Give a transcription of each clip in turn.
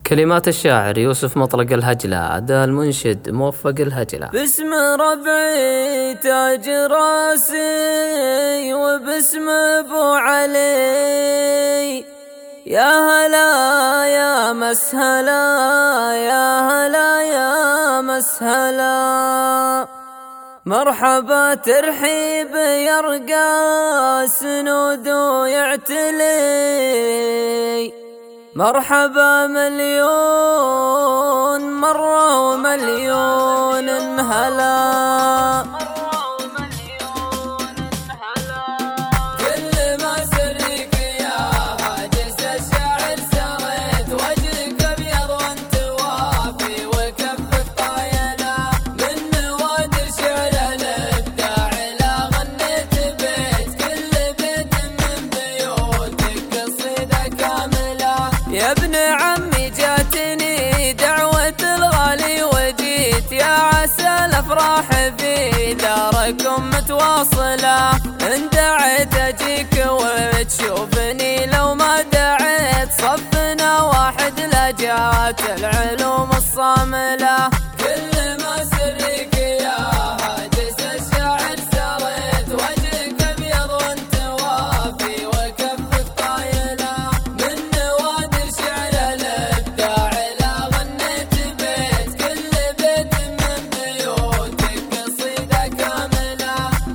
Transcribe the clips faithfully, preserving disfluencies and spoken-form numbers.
كلمات الشاعر يوسف مطلق الهجلة، أداء المنشد موفق الهجلة. باسم ربعي تاج راسي وباسم ابو علي، يا هلا يا مسهلا يا هلا يا مسهلا، مرحبا ترحيب يرقى سنود ويعتلي، مرحبا مليون مرة ومليون هلا، كل ما سرك يا هاجس الشاعر سريت، وجهك ابيض وانت وافي وكفك طايله، من نوادر شعر الابداع لا غنيت بيت، كل بيت من بيوتك قصيده كامله، يا ابن عمي جاتني دعوة الغالي وجيت، يا عسى الافراح في داركم متواصلة، ان دعيت اجيك وتشوفني لو ما دعيت، صفنا واحد لجات العلوم الصاملة، كل ما سرك يا هاجس الشاعر سريت، وجهك ابيض وانت وافي وكفك طايله، من نوادر شعر الابداع لا غنيت بيت، كل بيت من بيوتك قصيده كامله،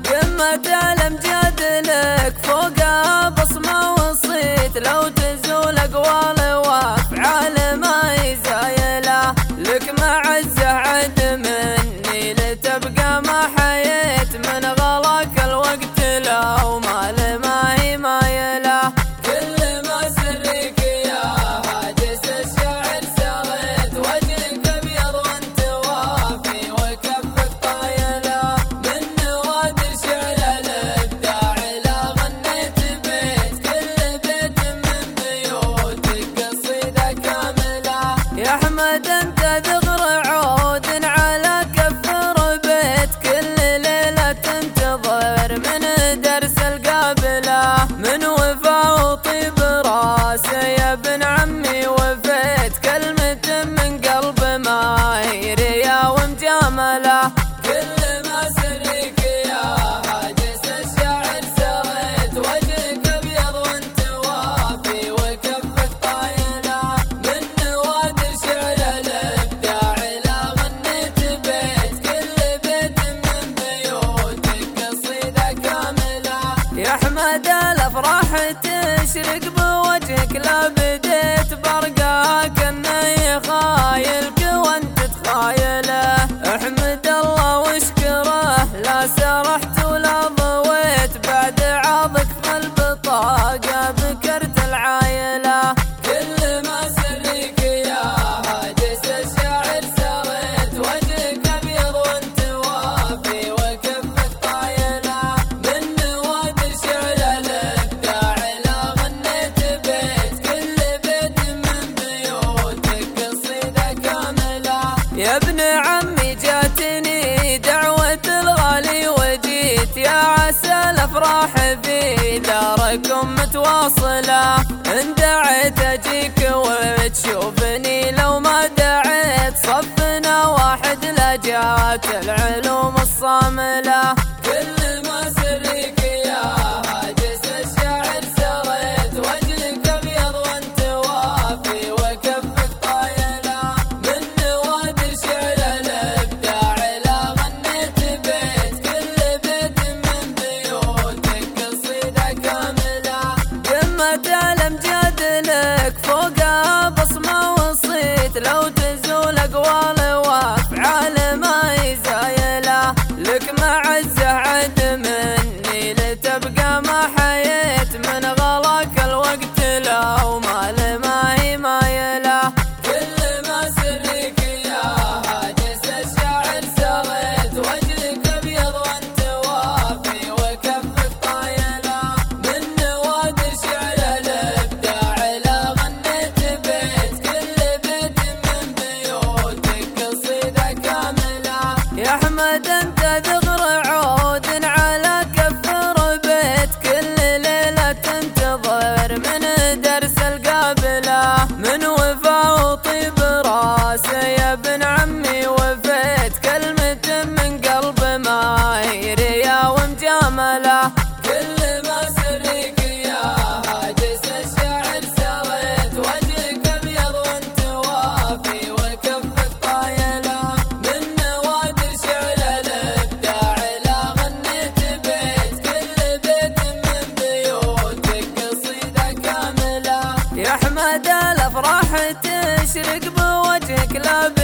قمة الامجاد لك فوقها بصمه وصيت، لو تزول اقوال وافعال ما يزايله، لك معزه عد مني لتبقى ما حييت، من غلاك الوقت لو مال ما هي مايله، كل ما سرك يا هاجس الشاعر سريت، وجهك ابيض وانت وافي وكفك طايله، من نوادر شعر الابداع لا غنيت بيت، كل بيت من بيوتك قصيده كامله، يا احمد انت ذغر عود على كف ربيت، كل ليله تنتظر من درس القابله، من وفا وطيب راسي يا ابن عمي وفيت، كلمه من قلب ما هي ريا ومجامله، كل ما سرك يا هاجس الشاعر سريت، وجهك ابيض وانت وافي وكفك طايله، من نوادر شعر الابداع لا غنيت بيت، كل بيت من بيوتك قصيده كامله، يا احمد الافراح تشرق بوجهك، لا بديت برقاك اني خايلك وانت تخايله، احمد الله واشكره لا سرحت ولا ضويت، بعد عاضك في البطاقه بكرت العايله، كل ما سرك يا هاجس الشاعر سريت، وجهك ابيض وانت وافي وكفك طايله، من نوادر شعر الابداع لا غنيت بيت، كل بيت من بيوتك قصيده كامله، يا ابن عمي جاتني دعوة الغالي وجيت، يا عسى الافراح في داركم متواصلة، ان دعيت اجيك وتشوفني لو ما دعيت، صفنا واحد لجات العلوم الصاملة، كل ما سرك يا هاجس الشاعر سريت، وجهك ابيض وانت وافي وكفك طايله، من نوادر شعر الابداع لا غنيت بيت، كل بيت من بيوتك قصيده كامله، قمة الامجاد لك فوقها بصمه طيب راسي يا ابن عمي وفيت كلمة من قلب ما هي ريا ومجاملة. كل ما سرك يا هاجس الشعر سويت وجهك ابيض وانت وافي وكفك طايلة من نوادر شعر الابداع لا غنيت بيت كل بيت من بيوتك قصيدة كاملة. يا احمد الافراح تشرق بوجهك لا